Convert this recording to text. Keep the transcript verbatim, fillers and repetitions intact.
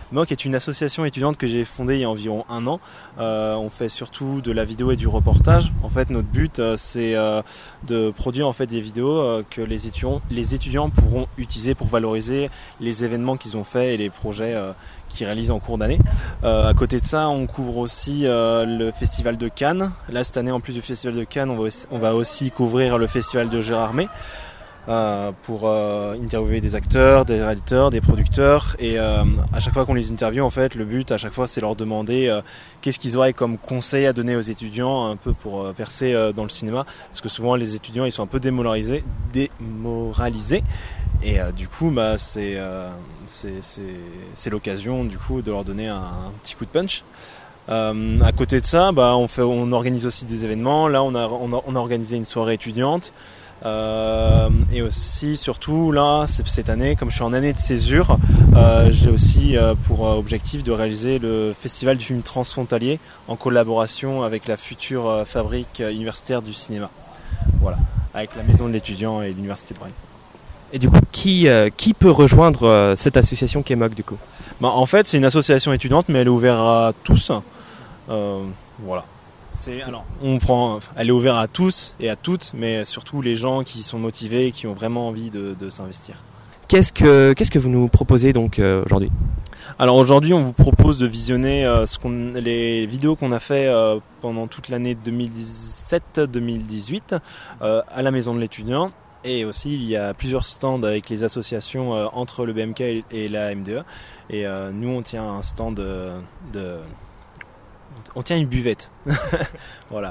M O C est une association étudiante que j'ai fondée il y a environ un an. Euh, on fait surtout de la vidéo et du reportage. En fait, notre but, euh, c'est euh, de produire en fait des vidéos euh, que les étudiants, les étudiants pourront utiliser pour valoriser les événements qu'ils ont faits et les projets euh, qu'ils réalisent en cours d'année. Euh, à côté de ça, on couvre aussi euh, le Festival de Cannes. Là, cette année, en plus du Festival de Cannes, on va aussi, on va aussi couvrir le Festival de Gérardmer. Euh, pour euh, interviewer des acteurs, des réalisateurs, des producteurs et euh, à chaque fois qu'on les interviewe en fait le but à chaque fois c'est leur demander euh, qu'est-ce qu'ils auraient comme conseil à donner aux étudiants un peu pour euh, percer euh, dans le cinéma parce que souvent les étudiants ils sont un peu démoralisés, démoralisés et euh, du coup bah, c'est, euh, c'est, c'est, c'est l'occasion du coup de leur donner un, un petit coup de punch. Euh, à côté de ça bah, on, fait, on organise aussi des événements, là on a, on a, on a organisé une soirée étudiante. Euh, et aussi surtout là cette année comme je suis en année de césure euh, j'ai aussi euh, pour objectif de réaliser le festival du film transfrontalier en collaboration avec la future euh, fabrique universitaire du cinéma, voilà, avec la maison de l'étudiant et l'université de Brenne. Et du coup qui, euh, qui peut rejoindre euh, cette association qui est M O C du coup? Bah, en fait c'est une association étudiante mais elle est ouverte à tous, euh, voilà. C'est, alors, on prend, elle est ouverte à tous et à toutes, mais surtout les gens qui sont motivés et qui ont vraiment envie de, de s'investir. Qu'est-ce que, qu'est-ce que vous nous proposez donc euh, aujourd'hui ? Alors aujourd'hui, on vous propose de visionner euh, ce qu'on, les vidéos qu'on a fait euh, pendant toute l'année deux mille dix-sept deux mille dix-huit euh, à la maison de l'étudiant. Et aussi, il y a plusieurs stands avec les associations euh, entre le B M K et, et la M D E. Et euh, nous, on tient un stand de... de on tient une buvette. Voilà,